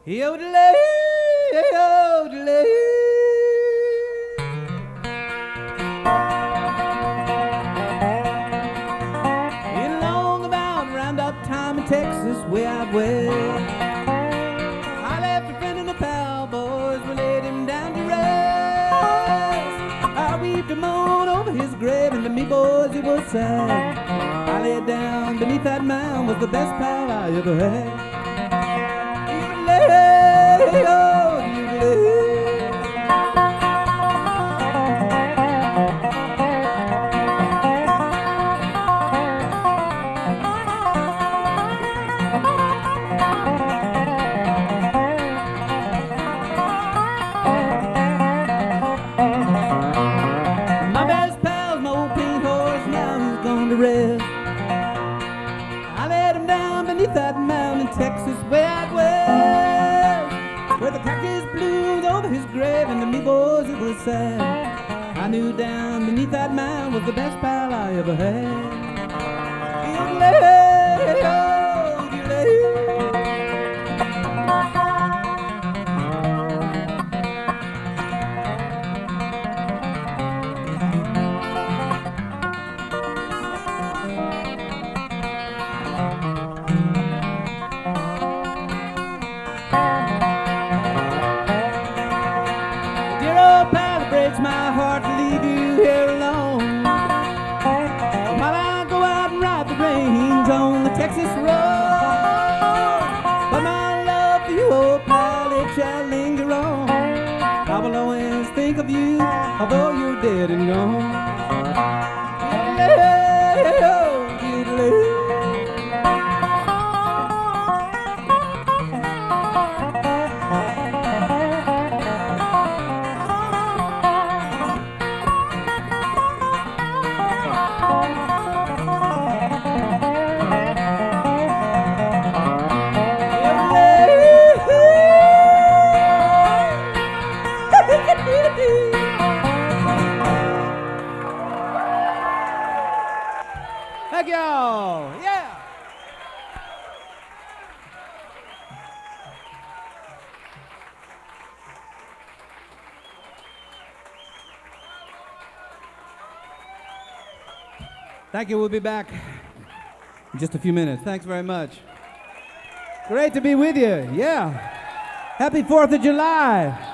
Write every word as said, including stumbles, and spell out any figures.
Yodelay, yodelay. In long about roundup time in Texas, way out west, I left a friend and a pal, boys, we laid him down to rest. I weeped and moaned over his grave, and to me, boys, it was sad. I laid down beneath that mound, was the best pal I ever had. My best pal's my old paint horse, now he's gone to rest. I laid him down beneath that mound in Texas, way out west, where the cactus bloomed over his grave, and to me, boys, it was sad. I knew down beneath that mound was the best pal I ever had. Breaks my heart to leave you here alone, while I go out and ride the reins on the Texas road. But my love for you, old pal, it shall linger on. I will always think of you, although you're dead and gone. Thank y'all. Yeah. Thank you. We'll be back in just a few minutes. Thanks very much. Great to be with you. Yeah. Happy fourth of July.